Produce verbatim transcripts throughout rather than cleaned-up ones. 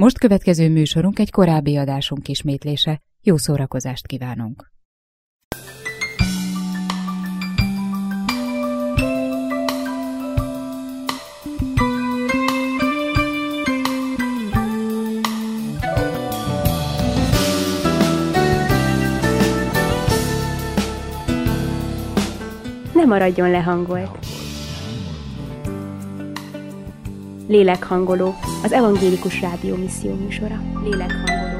Most következő műsorunk egy korábbi adásunk ismétlése. Jó szórakozást kívánunk! Ne maradjon lehangolt! Lélekhangoló, az Evangélikus Rádió misszió műsora. Lélekhangoló.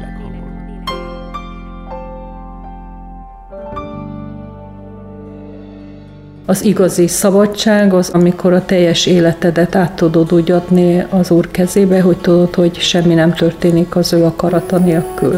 Az igazi szabadság az, amikor a teljes életedet át tudod úgy adni az Úr kezébe, hogy tudod, hogy semmi nem történik az ő akarata nélkül.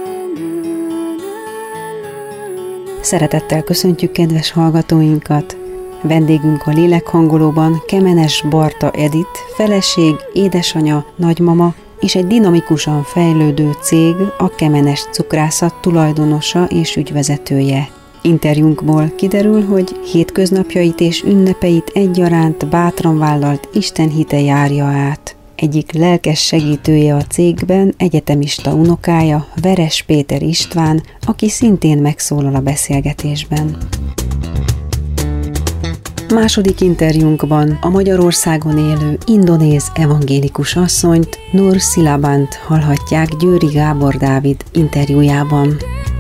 Szeretettel köszöntjük kedves hallgatóinkat! Vendégünk a Lélekhangolóban Kemenes Barta Edith, feleség, édesanya, nagymama és egy dinamikusan fejlődő cég, a Kemenes Cukrászat tulajdonosa és ügyvezetője. Interjúnkból kiderül, hogy hétköznapjait és ünnepeit egyaránt bátran vállalt istenhite járja át. Egyik lelkes segítője a cégben egyetemista unokája, Veres Péter István, aki szintén megszólal a beszélgetésben. Második interjúnkban a Magyarországon élő indonéz evangélikus asszonyt, Nur Silabant hallhatják Győri Gábor Dávid interjújában.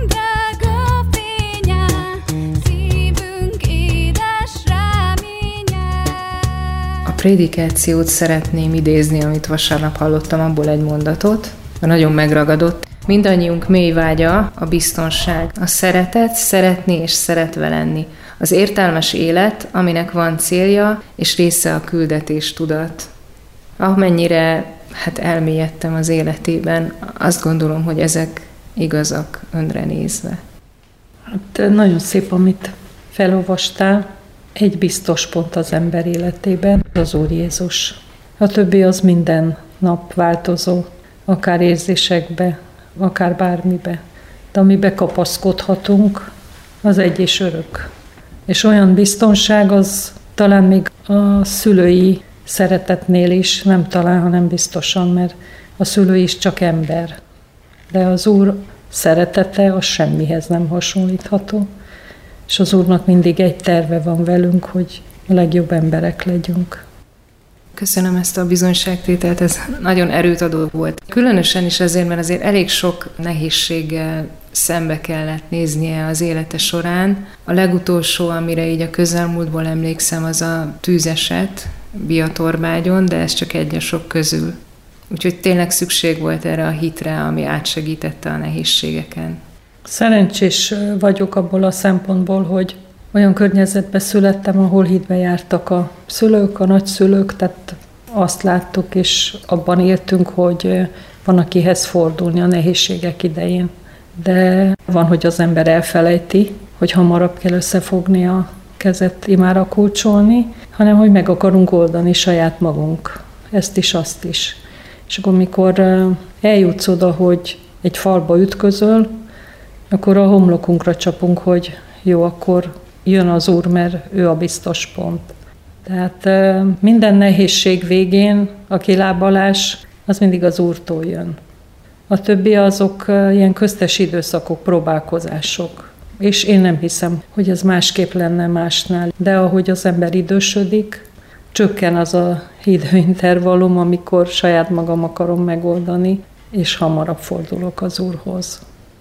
A prédikációt szeretném idézni, amit vasárnap hallottam, abból egy mondatot, nagyon megragadott. Mindannyiunk mély vágya a biztonság, a szeretet, szeretni és szeretve lenni. Az értelmes élet, aminek van célja, és része a küldetés tudat. Amennyire hát elmélyedtem az életében, azt gondolom, hogy ezek igazak önre nézve. Hát nagyon szép, amit felolvastál. Egy biztos pont az ember életében, az Úr Jézus. A többi az minden nap változó, akár érzésekbe, akár bármibe. De amibe kapaszkodhatunk, az egy és örök. És olyan biztonság az talán még a szülői szeretetnél is, nem talán, hanem biztosan, mert a szülő is csak ember. De az Úr szeretete az semmihez nem hasonlítható. És az Úrnak mindig egy terve van velünk, hogy a legjobb emberek legyünk. Köszönöm ezt a bizonyságtételt, ez nagyon erőtadó volt. Különösen is azért, mert azért elég sok nehézséggel szembe kellett néznie az élete során. A legutolsó, amire így a közelmúltból emlékszem, az a tűzeset Biatorbágyon, de ez csak egy a sok közül. Úgyhogy tényleg szükség volt erre a hitre, ami átsegítette a nehézségeken. Szerencsés vagyok abból a szempontból, hogy olyan környezetben születtem, ahol hitbe jártak a szülők, a nagyszülők, tehát azt láttuk, és abban éltünk, hogy van akihez fordulni a nehézségek idején. De van, hogy az ember elfelejti, hogy hamarabb kell összefogni a kezet, imára kulcsolni, hanem hogy meg akarunk oldani saját magunk. Ezt is, azt is. És akkor, mikor eljutsz oda, hogy egy falba ütközöl, akkor a homlokunkra csapunk, hogy jó, akkor jön az Úr, mert ő a biztos pont. Tehát minden nehézség végén a kilábalás az mindig az Úrtól jön. A többi azok ilyen köztes időszakok, próbálkozások. És én nem hiszem, hogy ez másképp lenne másnál. De ahogy az ember idősödik, csökken az a időintervallum, amikor saját magam akarom megoldani, és hamarabb fordulok az Úrhoz.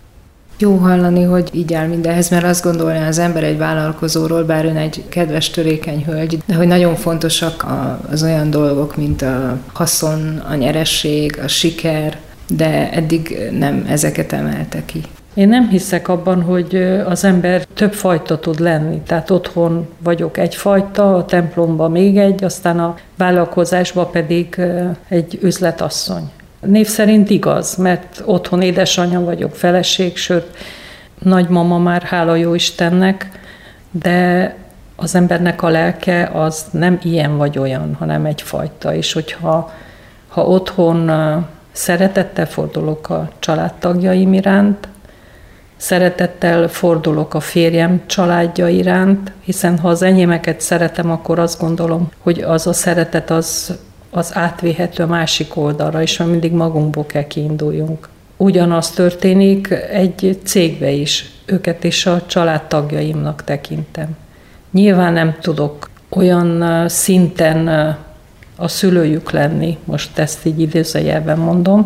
Jó hallani, hogy így áll mindenhez, mert azt gondolná az ember egy vállalkozóról, bár ön egy kedves, törékeny hölgy, de hogy nagyon fontosak az olyan dolgok, mint a haszon, a nyeresség, a siker, de eddig nem ezeket emelte ki. Én nem hiszek abban, hogy az ember több fajta tud lenni. Tehát otthon vagyok egyfajta, a templomban még egy, aztán a vállalkozásban pedig egy üzletasszony. Név szerint igaz, mert otthon édesanyja vagyok, feleség, sőt, nagymama már, hála jó Istennek, de az embernek a lelke az nem ilyen vagy olyan, hanem egyfajta. És hogyha ha otthon szeretettel fordulok a családtagjaim iránt, szeretettel fordulok a férjem családja iránt, hiszen ha az enyémeket szeretem, akkor azt gondolom, hogy az a szeretet az az átvihető a másik oldalra, és már mindig magunkból kell kiinduljunk. Ugyanaz történik egy cégbe is, őket is a családtagjaimnak tekintem. Nyilván nem tudok olyan szinten a szülőjük lenni, most ezt így idézőjelben mondom,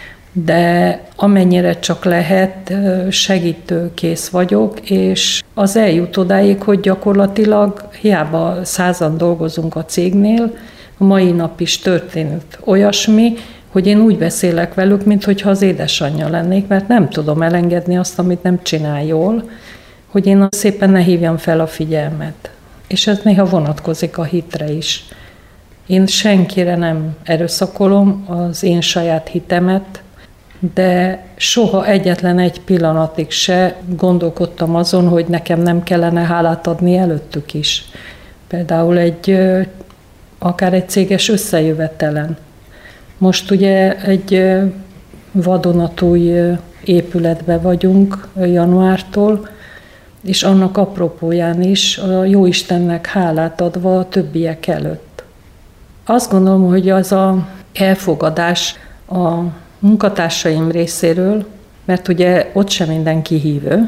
de amennyire csak lehet, segítőkész vagyok, és az eljut odáig, hogy gyakorlatilag hiába százan dolgozunk a cégnél, a mai nap is történt olyasmi, hogy én úgy beszélek velük, mintha az édesanyja lennék, mert nem tudom elengedni azt, amit nem csinál jól, hogy én szépen ne hívjam fel a figyelmet. És ez néha vonatkozik a hitre is. Én senkire nem erőszakolom az én saját hitemet, de soha egyetlen egy pillanatig se gondolkodtam azon, hogy nekem nem kellene hálát adni előttük is. Például egy, akár egy céges összejövetelen. Most ugye egy vadonatúj épületben vagyunk januártól, és annak apropóján is a Jóistennek hálát adva a többiek előtt. Azt gondolom, hogy az a elfogadás a munkatársaim részéről, mert ugye ott sem mindenki hívő,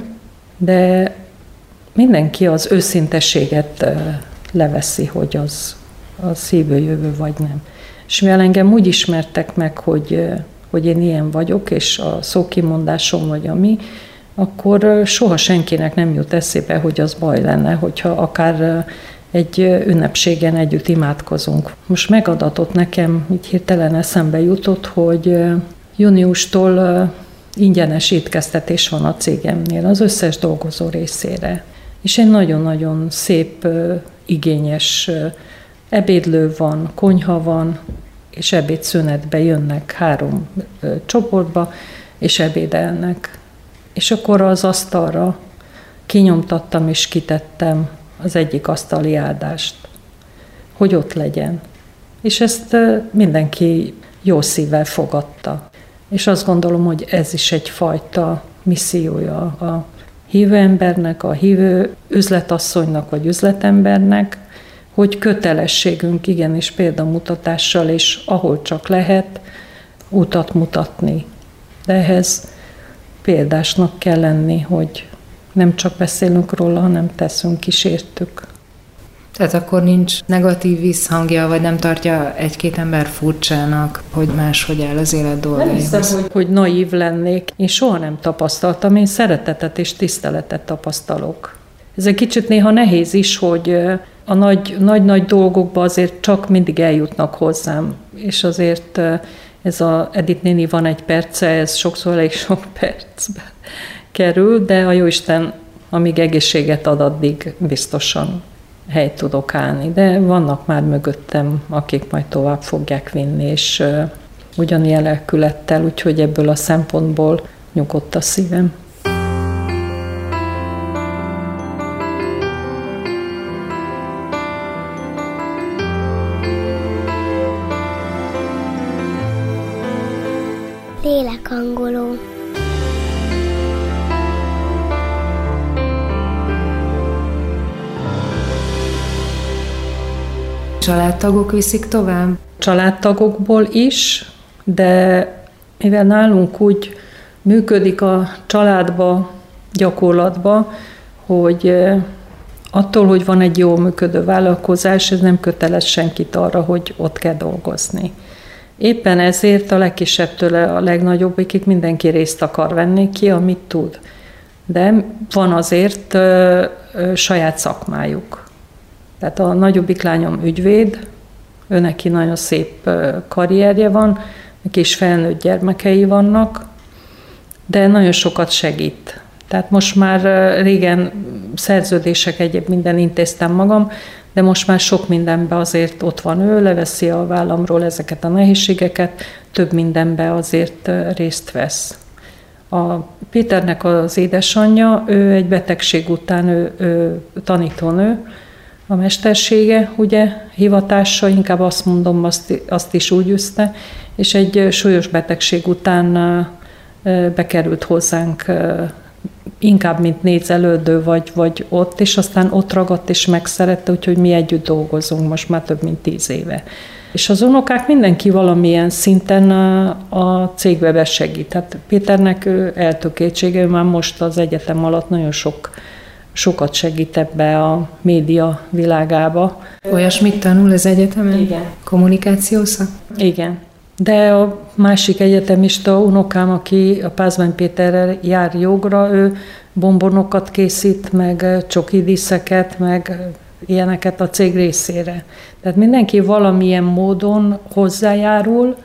de mindenki az őszintességet leveszi, hogy az, az hívő jövő vagy nem. És mivel engem úgy ismertek meg, hogy, hogy én ilyen vagyok, és a szókimondásom vagy ami, akkor soha senkinek nem jut eszébe, hogy az baj lenne, hogyha akár egy ünnepségen együtt imádkozunk. Most megadatott nekem, így hirtelen eszembe jutott, hogy júniustól ingyenes étkeztetés van a cégemnél az összes dolgozó részére. És egy nagyon-nagyon szép, igényes ebédlő van, konyha van, és ebédszünetbe jönnek három csoportba, és ebédelnek. És akkor az asztalra kinyomtattam és kitettem az egyik asztali áldást, hogy ott legyen. És ezt mindenki jó szívvel fogadta. És azt gondolom, hogy ez is egyfajta missziója a hívő embernek, a hívő üzletasszonynak vagy üzletembernek, hogy kötelességünk igenis példamutatással, és ahol csak lehet, utat mutatni. De ehhez példásnak kell lenni, hogy nem csak beszélünk róla, hanem teszünk is értük. Tehát akkor nincs negatív visszhangja, vagy nem tartja egy-két ember furcsának, hogy máshogy áll az élet dolgaihoz? Nem hiszem, hogy, hogy naív lennék. Én soha nem tapasztaltam, én szeretetet és tiszteletet tapasztalok. Ez egy kicsit néha nehéz is, hogy a nagy-nagy dolgokba azért csak mindig eljutnak hozzám, és azért ez a Edith néni van egy perce, ez sokszor elég sok percbe kerül, de a Jóisten, amíg egészséget ad, addig biztosan helyt tudok állni. De vannak már mögöttem, akik majd tovább fogják vinni, és uh, ugyanilyen lelkülettel, úgyhogy ebből a szempontból nyugodt a szívem. Lélekhangoló. Családtagok viszik tovább? Családtagokból is, de mivel nálunk úgy működik a családba, gyakorlatba, hogy attól, hogy van egy jól működő vállalkozás, ez nem kötelez senkit arra, hogy ott kell dolgozni. Éppen ezért a legkisebbtől a legnagyobbikig mindenki részt akar venni, ki, amit tud. De van azért ö, ö, saját szakmájuk. Tehát a nagyobbik lányom ügyvéd, ő neki nagyon szép karrierje van, neki is felnőtt gyermekei vannak, de nagyon sokat segít. Tehát most már régen szerződések, egyéb minden intéztem magam, de most már sok mindenben azért ott van ő, leveszi a vállamról ezeket a nehézségeket, több mindenben azért részt vesz. A Péternek az édesanyja, ő egy betegség után ő, ő tanítónő, a mestersége, ugye, hivatása, inkább azt mondom, azt, azt is úgy üzte, és egy súlyos betegség után bekerült hozzánk inkább, mint nézelődő vagy, vagy ott, és aztán ott ragadt és megszerette, úgyhogy mi együtt dolgozunk most már több mint tíz éve. És az unokák mindenki valamilyen szinten a cégbe besegít. Tehát Péternek eltökéltsége, ő már most az egyetem alatt nagyon sok, sokat segít ebbe a média világába. Olyasmit tanul az egyetemen? Igen. Kommunikációszak? Igen. De a másik egyetemista unokám, aki a Pázmány Péterrel jár jogra, ő bombonokat készít, meg csokidíszeket, meg ilyeneket a cég részére. Tehát mindenki valamilyen módon hozzájárul,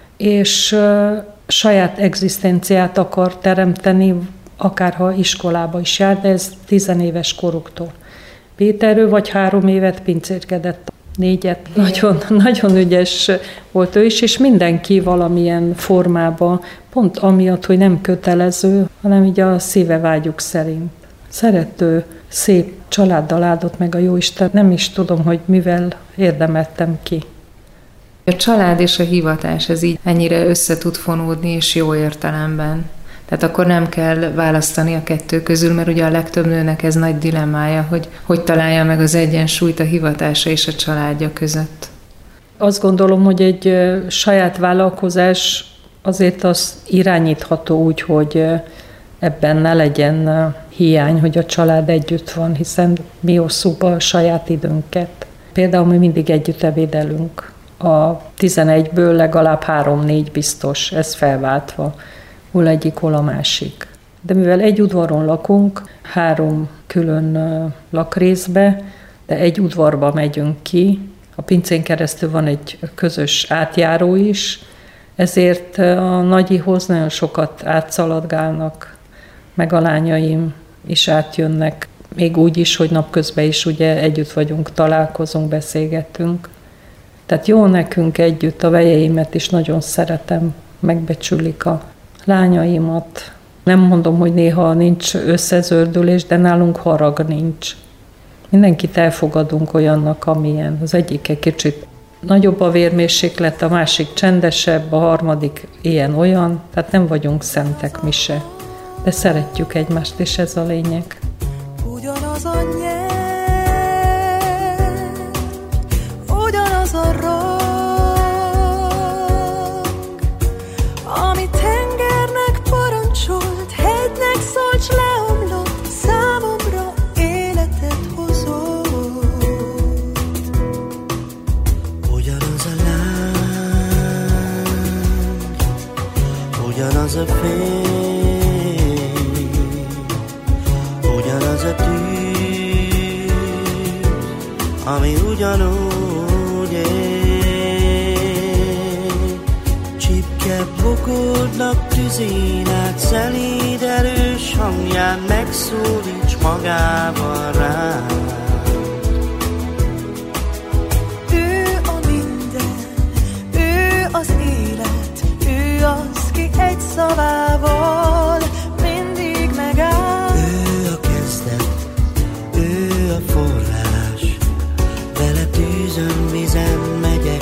és saját egzisztenciát akar teremteni, akárha iskolába is jár, de ez tizenéves koruktól. Péter, ő vagy három évet pincérkedett, négyet. Nagyon, nagyon ügyes volt ő is, és mindenki valamilyen formában, pont amiatt, hogy nem kötelező, hanem így a szíve vágyuk szerint. Szerető, szép családdal áldott meg a Jóisten, nem is tudom, hogy mivel érdemeltem ki. A család és a hivatás, ez így ennyire össze tud fonódni, és jó értelemben. Tehát akkor nem kell választani a kettő közül, mert ugye a legtöbb nőnek ez nagy dilemmája, hogy hogy találja meg az egyensúlyt a hivatása és a családja között. Azt gondolom, hogy egy saját vállalkozás azért az irányítható úgy, hogy ebben ne legyen hiány, hogy a család együtt van, hiszen mi osszuk a saját időnket. Például mi mindig együtt ebédelünk. A tizenegyből legalább három-négy biztos, ez felváltva. Hol egyik, hol a másik. De mivel egy udvaron lakunk, három külön lakrészbe, de egy udvarba megyünk ki, a pincén keresztül van egy közös átjáró is, ezért a nagyihoz nagyon sokat átszaladgálnak, meg a lányaim is átjönnek, még úgy is, hogy napközben is ugye együtt vagyunk, találkozunk, beszélgetünk. Tehát jó nekünk együtt, a vejeimet is nagyon szeretem, megbecsülik a lányaimat. Nem mondom, hogy néha nincs összezördülés, de nálunk harag nincs. Mindenkit elfogadunk olyannak, amilyen. Az egyik egy kicsit nagyobb a vérmérséklet, a másik csendesebb, a harmadik ilyen-olyan, tehát nem vagyunk szentek mi se. De szeretjük egymást, és ez a lényeg. Ugyanaz a nyelv, ugyanaz a rang, ami tengernek parancsolt, hegynek szólt, s leomlott, számomra életet hozott. Ugyanaz a láng, ugyanaz a fény, ugyanaz a tűz, ami ugyanúgy él. Csipke bokornak tüzén át, szelíd erős hangján megszólíts magával rám. Ő a minden, ő az élet, ő az, ki egy szavával mindig megáll. Ő a kezdet, ő a forrás, vele tűzön, vizen megyek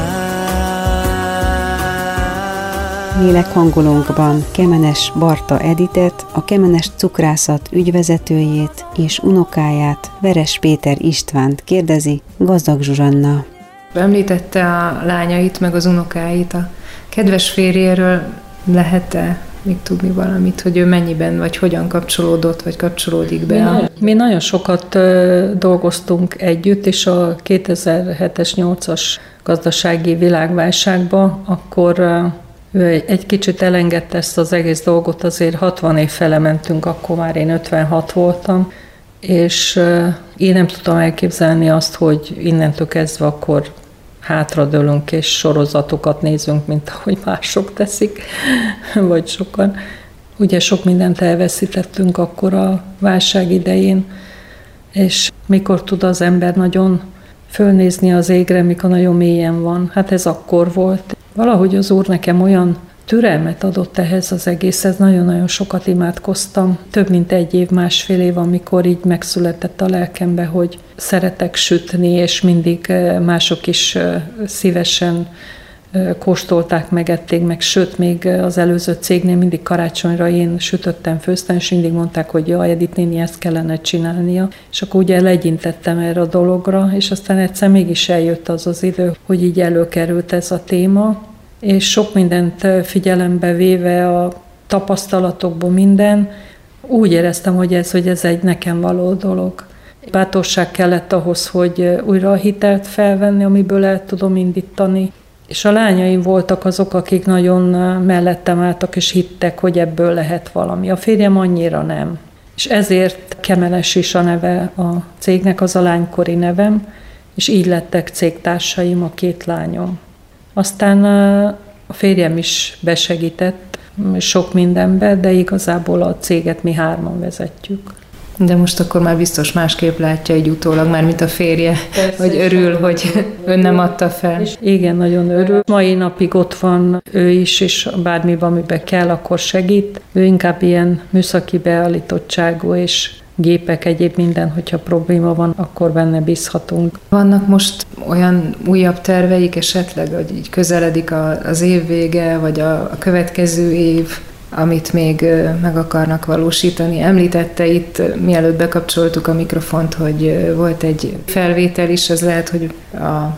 át. Lélekhangolónkban Kemenes Barta Editet, a Kemenes Cukrászat ügyvezetőjét és unokáját, Veres Péter Istvánt kérdezi Gazdag Zsuzsanna. Említette a lányait, meg az unokáit. A kedves férjéről lehet-e még tudni valamit, hogy ő mennyiben, vagy hogyan kapcsolódott, vagy kapcsolódik be? A... Mi nagyon sokat dolgoztunk együtt, és a kétezer-hetes nyolcas gazdasági világválságban akkor ő egy kicsit elengedte ezt az egész dolgot, azért hatvan év fele mentünk, akkor már én ötvenhat voltam, és én nem tudtam elképzelni azt, hogy innentől kezdve akkor hátradőlünk és sorozatokat nézünk, mint ahogy mások teszik, vagy sokan. Ugye sok mindent elveszítettünk akkor a válság idején, és mikor tud az ember nagyon fölnézni az égre, mikor nagyon mélyen van. Hát ez akkor volt. Valahogy az Úr nekem olyan türelmet adott ehhez az egészhez, nagyon-nagyon sokat imádkoztam. Több mint egy év, másfél év, amikor így megszületett a lelkembe, hogy szeretek sütni, és mindig mások is szívesen kóstolták, megették meg, sőt, még az előző cégnél mindig karácsonyra én sütöttem, főztem, és mindig mondták, hogy jaj, Edith néni, ezt kellene csinálnia. És akkor ugye legyintettem erre a dologra, és aztán egyszer mégis eljött az az idő, hogy így előkerült ez a téma, és sok mindent figyelembe véve a tapasztalatokból minden, úgy éreztem, hogy ez, hogy ez egy nekem való dolog. Bátorság kellett ahhoz, hogy újra a hitelt felvenni, amiből el tudom indítani. És a lányaim voltak azok, akik nagyon mellettem álltak, és hittek, hogy ebből lehet valami. A férjem annyira nem. És ezért Kemenes is a neve a cégnek, az a lánykori nevem, és így lettek cégtársaim, a két lányom. Aztán a férjem is besegített sok mindenbe, de igazából a céget mi hárman vezetjük. De most akkor már biztos másképp látja egy utólag, már mint a férje, persze, hogy örül, hogy ön nem adta fel. És igen, nagyon örül. Mai napig ott van ő is, és bármiben, amiben kell, akkor segít. Ő inkább ilyen műszaki beállítottságú, és gépek, egyéb minden, hogyha probléma van, akkor benne bízhatunk. Vannak most olyan újabb terveik esetleg, hogy így közeledik az év vége, vagy a következő év, amit még meg akarnak valósítani. Említette itt, mielőtt bekapcsoltuk a mikrofont, hogy volt egy felvétel is, az lehet, hogy a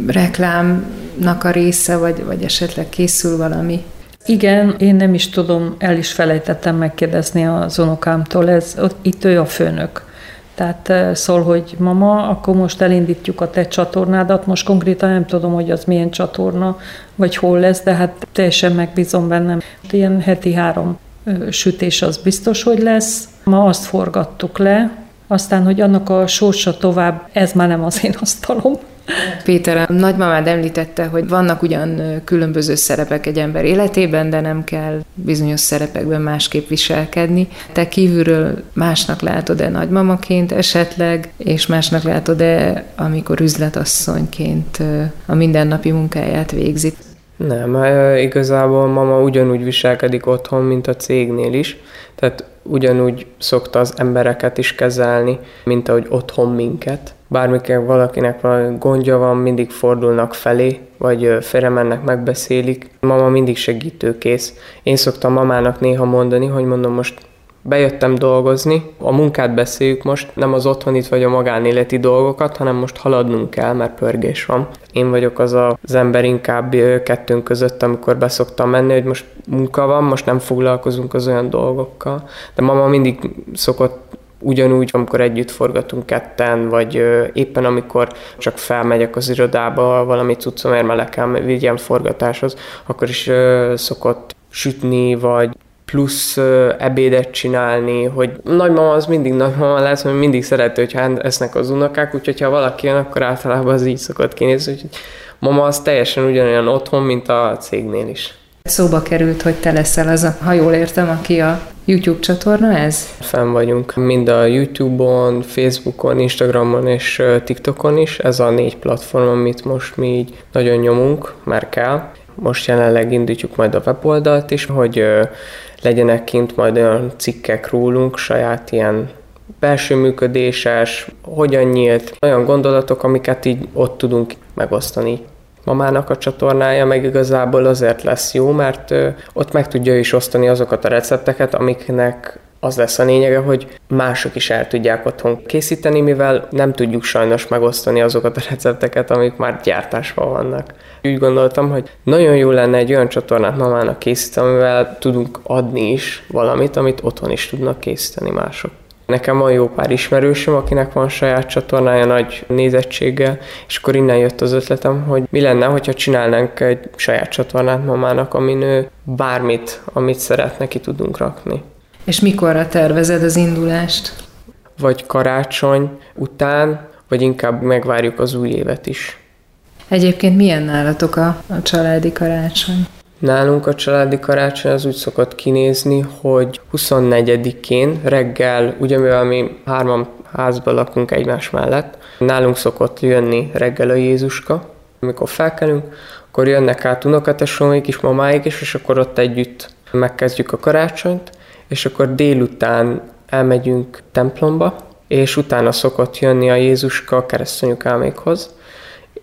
reklámnak a része, vagy, vagy esetleg készül valami. Igen, én nem is tudom, el is felejtettem megkérdezni az unokámtól, ez, itt ő a főnök. Tehát szól, hogy mama, akkor most elindítjuk a te csatornádat, most konkrétan nem tudom, hogy az milyen csatorna, vagy hol lesz, de hát teljesen megbízom bennem. Ilyen heti három sütés az biztos, hogy lesz. Ma azt forgattuk le, aztán, hogy annak a sorsa tovább, ez már nem az én asztalom. Péter, a nagymamád említette, hogy vannak ugyan különböző szerepek egy ember életében, de nem kell bizonyos szerepekben másképp viselkedni. Te kívülről másnak látod-e nagymamaként esetleg, és másnak látod-e, amikor üzletasszonyként a mindennapi munkáját végzi? Nem, igazából mama ugyanúgy viselkedik otthon, mint a cégnél is. Tehát ugyanúgy szokta az embereket is kezelni, mint ahogy otthon minket. Bármikor valakinek valami gondja van, mindig fordulnak felé, vagy félremennek, megbeszélik. Mama mindig segítőkész. Én szoktam mamának néha mondani, hogy mondom, most bejöttem dolgozni, a munkát beszéljük most, nem az otthonit vagy a magánéleti dolgokat, hanem most haladnunk kell, mert pörgés van. Én vagyok az az ember inkább kettőnk között, amikor beszoktam menni, hogy most munka van, most nem foglalkozunk az olyan dolgokkal. De mama mindig szokott ugyanúgy, amikor együtt forgatunk ketten, vagy éppen amikor csak felmegyek az irodába, valami cuccomért, mert le kell vigyem forgatáshoz, akkor is szokott sütni, vagy plusz ebédet csinálni, hogy nagymama az mindig nagymama lesz, mert mindig szereti, hogyha esznek az unokák, úgyhogy ha valaki jön, akkor általában az így szokott kinézni, úgyhogy mama az teljesen ugyanolyan otthon, mint a cégnél is. Szóba került, hogy te leszel az, a, ha jól értem, aki a YouTube csatorna ez? Fenn vagyunk mind a YouTube-on, Facebookon, Instagramon és TikTokon is. Ez a négy platform, amit most mi így nagyon nyomunk, mert kell. Most jelenleg indítjuk majd a weboldalt is, hogy legyenek kint majd olyan cikkek rólunk, saját ilyen belső működéses, hogyan nyílt, olyan gondolatok, amiket így ott tudunk megosztani. Mamának a csatornája meg igazából azért lesz jó, mert ott meg tudja is osztani azokat a recepteket, amiknek az lesz a lényege, hogy mások is el tudják otthon készíteni, mivel nem tudjuk sajnos megosztani azokat a recepteket, amik már gyártásban vannak. Úgy gondoltam, hogy nagyon jó lenne egy olyan csatornát mamának készíteni, amivel tudunk adni is valamit, amit otthon is tudnak készíteni mások. Nekem van jó pár ismerősöm, akinek van saját csatornája nagy nézettséggel, és akkor innen jött az ötletem, hogy mi lenne, hogyha csinálnánk egy saját csatornát mamának, amin ő bármit, amit szeretne, ki tudunk rakni. És mikorra tervezed az indulást? Vagy karácsony után, vagy inkább megvárjuk az új évet is. Egyébként milyen nálatok a, a családi karácsony? Nálunk a családi karácsony az úgy szokott kinézni, hogy huszonnegyedikén reggel, ugye mivel mi hárman házban lakunk egymás mellett, nálunk szokott jönni reggel a Jézuska. Amikor felkelünk, akkor jönnek át unokatesómék is, mamáik is, és akkor ott együtt megkezdjük a karácsonyt, és akkor délután elmegyünk templomba, és utána szokott jönni a Jézuska keresztanyukámékhoz,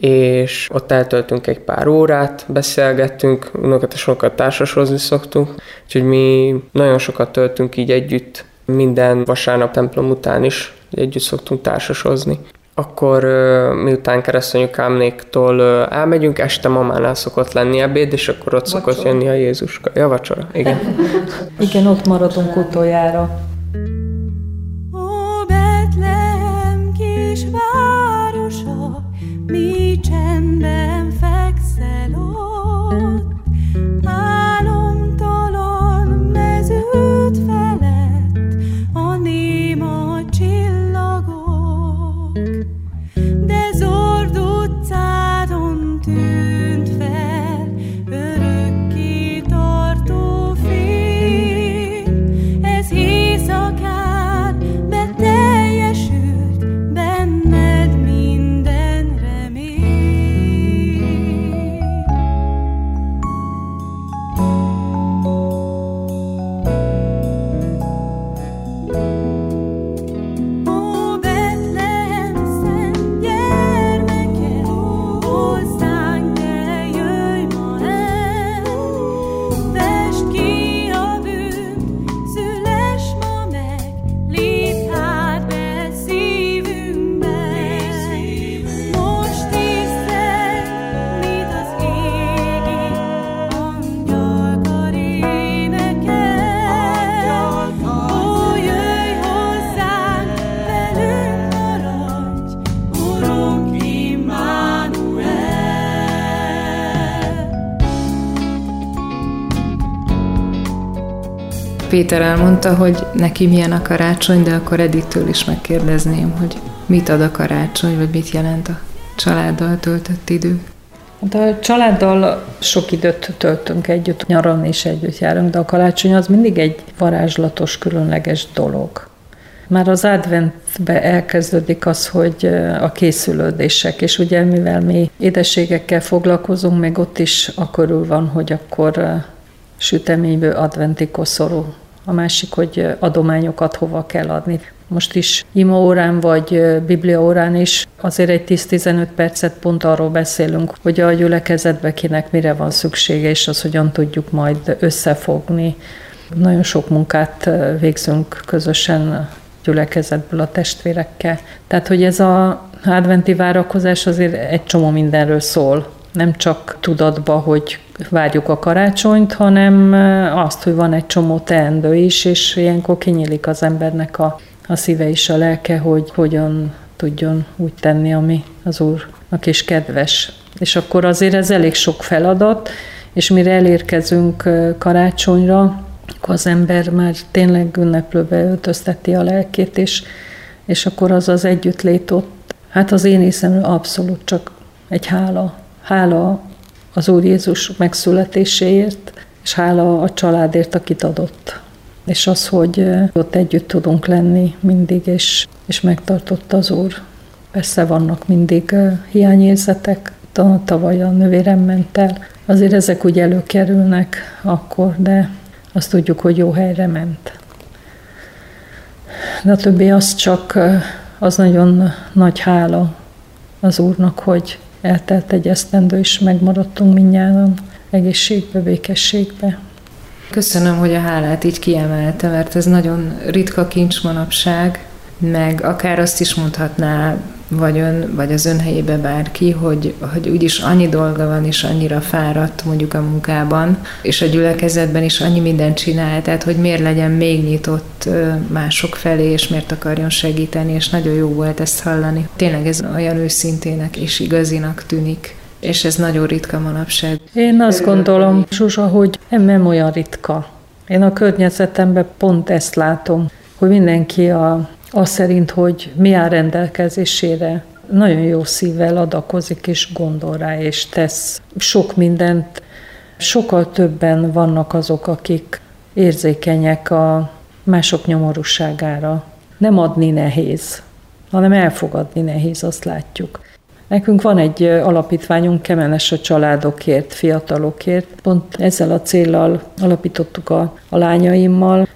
és ott eltöltünk egy pár órát, beszélgettünk, unokatesokkal társasozni szoktunk, úgyhogy mi nagyon sokat töltünk így együtt, minden vasárnap templom után is együtt szoktunk társasozni. Akkor miután keresztanyukámnéktól elmegyünk, este mamánál szokott lenni ebéd, és akkor ott vacsora. Szokott jönni a Jézuska. Ja, vacsora, igen. Igen, ott maradunk utoljára. Ó, Betlehem kis városa, mi csendben fekszel ott, álomtalan mezőt felett a néma csillagok, de Zord utcádon tűnt fel örökké tartó fény, ez éjszakán beteljesült benned minden remény. Ó, Betlehem szent gyermeke, hozzánk te jöjj ma el, vesd ki a bűnt, szüless ma meg, lépj hát be szívünkbe. Most tisztelt, mit az égi angyalkar énekel. Ó, jöjj hozzánk, velünk maradj, Urunk Immanuel. Péter elmondta, hogy neki milyen a karácsony, de akkor Edittől is megkérdezném, hogy mit ad a karácsony, vagy mit jelent a családdal töltött idő. De a családdal sok időt töltünk együtt, nyaralni is együtt járunk, de a karácsony az mindig egy varázslatos, különleges dolog. Már az adventbe elkezdődik az, hogy a készülődések, és ugye mivel mi édességekkel foglalkozunk, még ott is a körül van, hogy akkor süteményből adventi koszorú. A másik, hogy adományokat hova kell adni. Most is imaórán vagy bibliaórán is azért egy tíz-tizenöt percet pont arról beszélünk, hogy a gyülekezetbe kinek mire van szüksége, és az hogyan tudjuk majd összefogni. Nagyon sok munkát végzünk közösen gyülekezetből a testvérekkel. Tehát, hogy ez az adventi várakozás azért egy csomó mindenről szól. Nem csak tudatba, hogy várjuk a karácsonyt, hanem azt, hogy van egy csomó teendő is, és ilyenkor kinyílik az embernek a, a szíve és a lelke, hogy hogyan tudjon úgy tenni, ami az Úrnak is kedves. És akkor azért ez elég sok feladat, és mire elérkezünk karácsonyra, akkor az ember már tényleg ünneplőbe öltözteti a lelkét, és, és akkor az az együttlét ott, hát az én részemről abszolút csak egy hála. Hála az Úr Jézus megszületéséért, és hála a családért, akit adott. És az, hogy ott együtt tudunk lenni mindig, és, és megtartotta az Úr. Persze vannak mindig hiányérzetek, tavaly a nővérem ment el. Azért ezek úgy előkerülnek akkor, de azt tudjuk, hogy jó helyre ment. De a többi az csak, az nagyon nagy hála az Úrnak, hogy eltelt egy esztendő, és megmaradtunk mindnyájan egészségbe, békességbe. Köszönöm, hogy a hálát így kiemelte, mert ez nagyon ritka kincs manapság, meg akár azt is mondhatná, vagy ön, vagy az ön helyébe bárki, hogy, hogy úgyis annyi dolga van, és annyira fáradt mondjuk a munkában, és a gyülekezetben is annyi mindent csinál, tehát hogy miért legyen még nyitott mások felé, és miért akarjon segíteni, és nagyon jó volt ezt hallani. Tényleg ez olyan őszintének és igazinak tűnik, és ez nagyon ritka manapság. Én azt gondolom, Zsuzsa, hogy nem olyan ritka. Én a környezetemben pont ezt látom, hogy mindenki a az szerint, hogy mi áll rendelkezésére, nagyon jó szívvel adakozik és gondol rá, és tesz sok mindent. Sokkal többen vannak azok, akik érzékenyek a mások nyomorúságára. Nem adni nehéz, hanem elfogadni nehéz, azt látjuk. Nekünk van egy alapítványunk, Kemenes a családokért, fiatalokért. Pont ezzel a céllal alapítottuk a, a lányaimmal,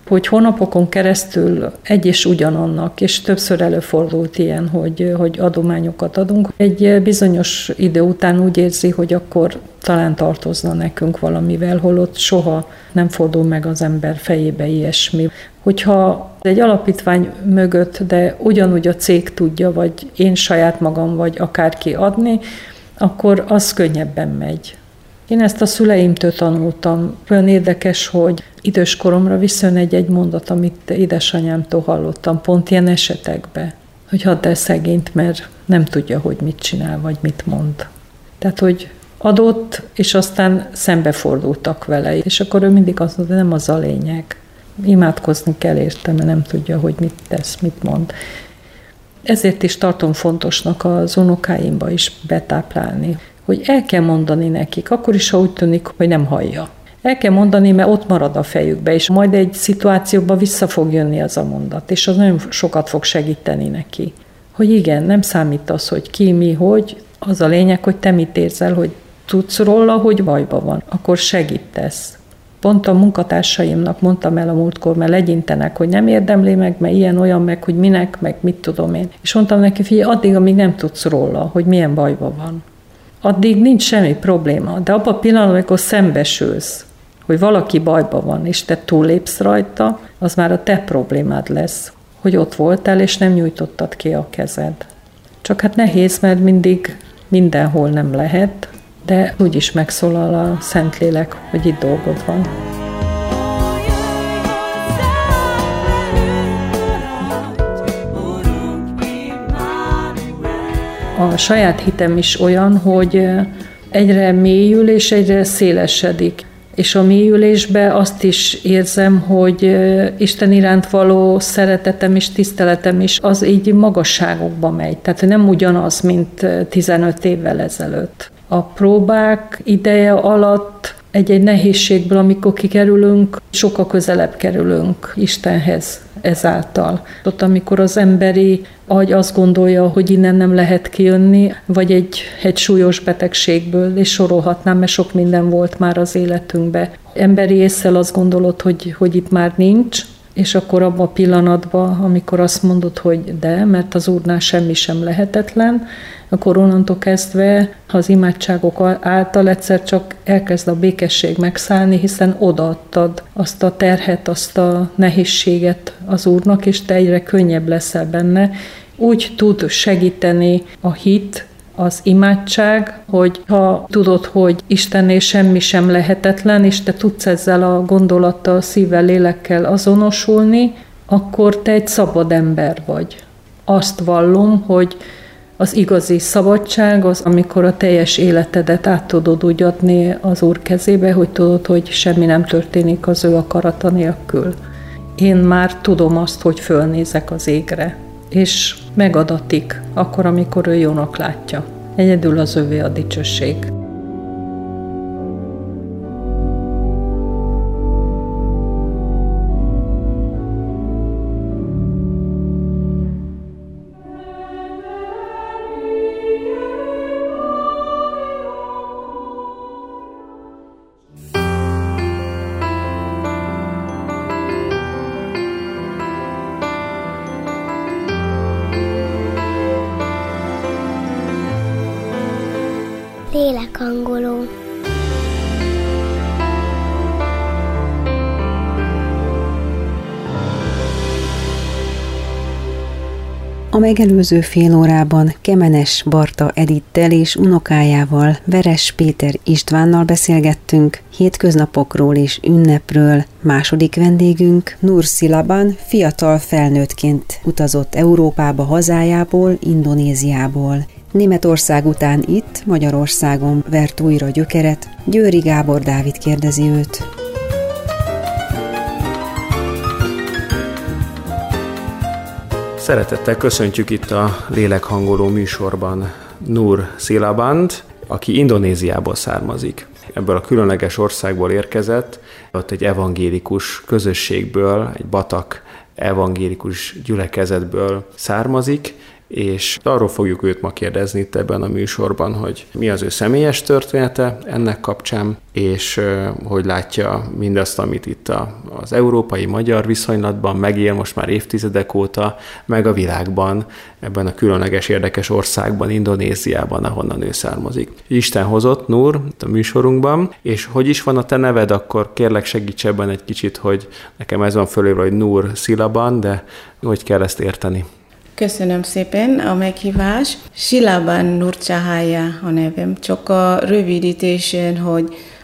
hogy hónapokon keresztül egy és ugyanannak, és többször előfordult ilyen, hogy, hogy adományokat adunk. Egy bizonyos idő után úgy érzi, hogy akkor talán tartozna nekünk valamivel, holott soha nem fordul meg az ember fejébe ilyesmi. Hogyha egy alapítvány mögött, de ugyanúgy a cég tudja, vagy én saját magam, vagy akárki adni, akkor az könnyebben megy. Én ezt a szüleimtől tanultam. Olyan érdekes, hogy idős koromra visszajön egy-egy mondat, amit édesanyámtól hallottam, pont ilyen esetekben, hogy hadd el szegényt, mert nem tudja, hogy mit csinál, vagy mit mond. Tehát, hogy adott, és aztán szembefordultak vele, és akkor ő mindig azt mondta, nem az a lényeg. Imádkozni kell érte, mert nem tudja, hogy mit tesz, mit mond. Ezért is tartom fontosnak az unokáimba is betáplálni, hogy el kell mondani nekik, akkor is, ha úgy tűnik, hogy nem hallja. El kell mondani, mert ott marad a fejükbe, és majd egy szituációba vissza fog jönni az a mondat, és az nagyon sokat fog segíteni neki. Hogy igen, nem számít az, hogy ki, mi, hogy, az a lényeg, hogy te mit érzel, hogy tudsz róla, hogy bajba van, akkor segítesz. Pont a munkatársaimnak mondtam el a múltkor, mert legyintenek, hogy nem érdemli meg, mert ilyen-olyan meg, hogy minek, meg mit tudom én. És mondtam neki, figyelj, addig, amíg nem tudsz róla, hogy milyen bajba van. Addig nincs semmi probléma, de abban a pillanatban, amikor szembesülsz, hogy valaki bajba van, és te túllépsz rajta, az már a te problémád lesz, hogy ott voltál, és nem nyújtottad ki a kezed. Csak hát nehéz, mert mindig mindenhol nem lehet, de úgyis megszólal a Szentlélek, hogy itt dolgod van. A saját hitem is olyan, hogy egyre mélyül és egyre szélesedik. És a mélyülésben azt is érzem, hogy Isten iránt való szeretetem és tiszteletem is az így magasságokba megy. Tehát nem ugyanaz, mint tizenöt évvel ezelőtt. A próbák ideje alatt egy-egy nehézségből, amikor kikerülünk, sokkal közelebb kerülünk Istenhez ezáltal. Ott, amikor az emberi agy azt gondolja, hogy innen nem lehet kijönni, vagy egy, egy súlyos betegségből, és sorolhatnám, mert sok minden volt már az életünkben. Emberi ésszel azt gondolod, hogy, hogy itt már nincs, és akkor abban a pillanatban, amikor azt mondod, hogy de, mert az Úrnál semmi sem lehetetlen, akkor onnantól kezdve az imádságok által egyszer csak elkezd a békesség megszállni, hiszen odaadtad azt a terhet, azt a nehézséget az Úrnak, és te egyre könnyebb leszel benne. Úgy tud segíteni a hit, az imádság, hogy ha tudod, hogy Istennél semmi sem lehetetlen, és te tudsz ezzel a gondolattal, szívvel, lélekkel azonosulni, akkor te egy szabad ember vagy. Azt vallom, hogy az igazi szabadság az, amikor a teljes életedet át tudod úgy adni az Úr kezébe, hogy tudod, hogy semmi nem történik az ő akarata nélkül. Én már tudom azt, hogy fölnézek az égre, és megadatik akkor, amikor ő jónak látja. Egyedül az övé a dicsőség. Lélekhangoló. A megelőző fél órában Kemenes Barta Edittel és unokájával, Veres Péter Istvánnal beszélgettünk hétköznapokról és ünnepről. Második vendégünk Nur Silaban fiatal felnőttként utazott Európába hazájából, Indonéziából. Németország után itt, Magyarországon vert újra gyökeret. Győri Gábor Dávid kérdezi őt. Szeretettel köszöntjük itt a Lélekhangoló műsorban Nur Silaband, aki Indonéziából származik. Ebből a különleges országból érkezett, ott egy evangélikus közösségből, egy batak evangélikus gyülekezetből származik, és arról fogjuk őt ma kérdezni itt ebben a műsorban, hogy mi az ő személyes története ennek kapcsán, és hogy látja mindazt, amit itt az európai-magyar viszonylatban megél most már évtizedek óta, meg a világban, ebben a különleges, érdekes országban, Indonéziában, ahonnan ő származik. Isten hozott, Nur, a műsorunkban, és hogy is van a te neved, akkor kérlek segíts ebben egy kicsit, hogy nekem ez van fölírva, hogy Nur Silaban, de hogy kell ezt érteni? Köszönöm szépen a meghívás. Silaban Nur Cahaya a nevem, csak a rövidítésen, hogy